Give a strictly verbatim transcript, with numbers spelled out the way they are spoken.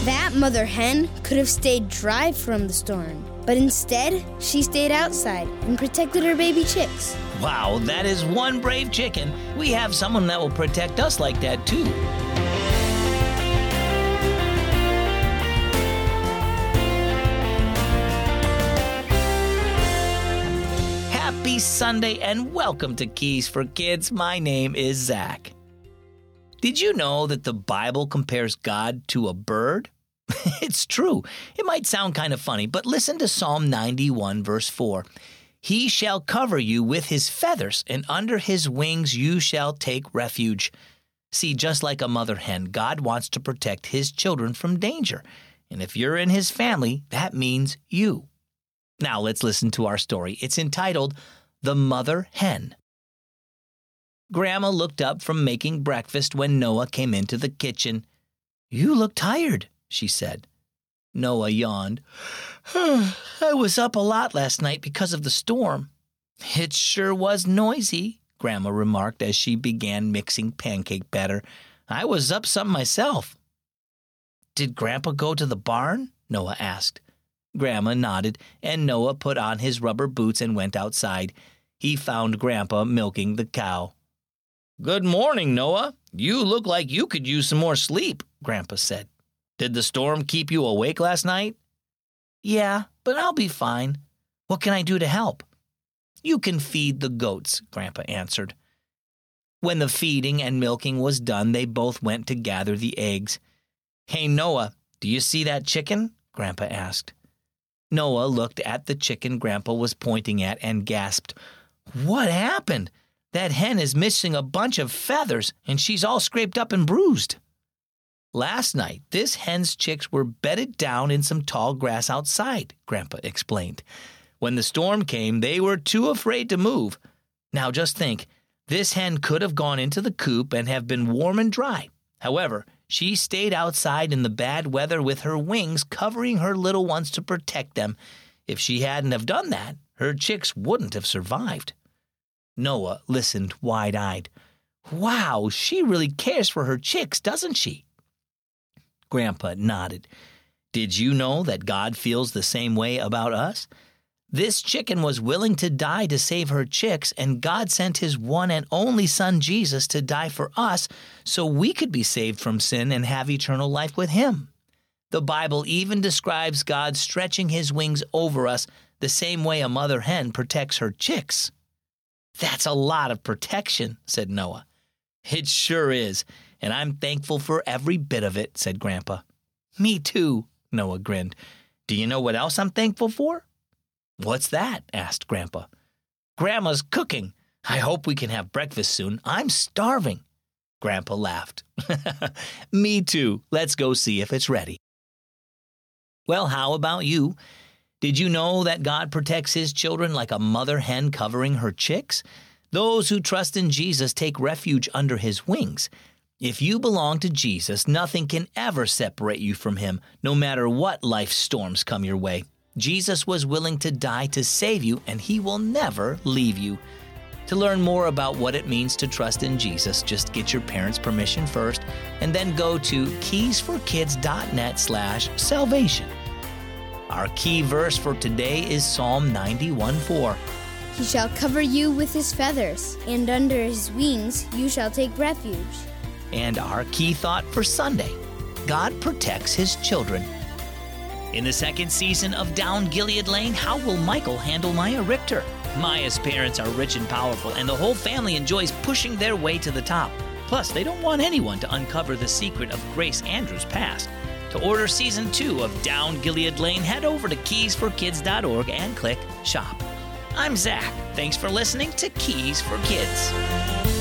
That mother hen could have stayed dry from the storm, but instead, she stayed outside and protected her baby chicks. Wow, that is one brave chicken. We have someone that will protect us like that, too. Happy Sunday and welcome to Keys for Kids. My name is Zach. Did you know that the Bible compares God to a bird? It's true. It might sound kind of funny, but listen to Psalm ninety-one, verse four. He shall cover you with his feathers, and under his wings you shall take refuge. See, just like a mother hen, God wants to protect his children from danger. And if you're in his family, that means you. Now let's listen to our story. It's entitled, The Mother Hen. Grandma looked up from making breakfast when Noah came into the kitchen. You look tired, she said. Noah yawned. I was up a lot last night because of the storm. It sure was noisy, Grandma remarked as she began mixing pancake batter. I was up some myself. Did Grandpa go to the barn? Noah asked. Grandma nodded, and Noah put on his rubber boots and went outside. He found Grandpa milking the cow. Good morning, Noah. You look like you could use some more sleep, Grandpa said. Did the storm keep you awake last night? Yeah, but I'll be fine. What can I do to help? You can feed the goats, Grandpa answered. When the feeding and milking was done, they both went to gather the eggs. Hey, Noah, do you see that chicken? Grandpa asked. Noah looked at the chicken Grandpa was pointing at and gasped. What happened? That hen is missing a bunch of feathers, and she's all scraped up and bruised. Last night, this hen's chicks were bedded down in some tall grass outside, Grandpa explained. When the storm came, they were too afraid to move. Now just think, this hen could have gone into the coop and have been warm and dry. However, she stayed outside in the bad weather with her wings covering her little ones to protect them. If she hadn't have done that, her chicks wouldn't have survived. Noah listened wide-eyed. Wow, she really cares for her chicks, doesn't she? Grandpa nodded. Did you know that God feels the same way about us? This chicken was willing to die to save her chicks, and God sent his one and only son Jesus to die for us so we could be saved from sin and have eternal life with him. The Bible even describes God stretching his wings over us the same way a mother hen protects her chicks. That's a lot of protection, said Noah. It sure is, and I'm thankful for every bit of it, said Grandpa. Me too, Noah grinned. Do you know what else I'm thankful for? What's that? Asked Grandpa. Grandma's cooking. I hope we can have breakfast soon. I'm starving. Grandpa laughed. Me too. Let's go see if it's ready. Well, how about you? Did you know that God protects his children like a mother hen covering her chicks? Those who trust in Jesus take refuge under his wings. If you belong to Jesus, nothing can ever separate you from him, no matter what life's storms come your way. Jesus was willing to die to save you, and he will never leave you. To learn more about what it means to trust in Jesus, just get your parents' permission first, and then go to keysforkids.net slash salvation. Our key verse for today is Psalm ninety-one four. He shall cover you with his feathers, and under his wings you shall take refuge. And our key thought for Sunday, God protects his children. In the second season of Down Gilead Lane, how will Michael handle Maya Richter? Maya's parents are rich and powerful, and the whole family enjoys pushing their way to the top. Plus, they don't want anyone to uncover the secret of Grace Andrews' past. To order season two of Down Gilead Lane, head over to keys for kids dot org and click Shop. I'm Zach. Thanks for listening to Keys for Kids.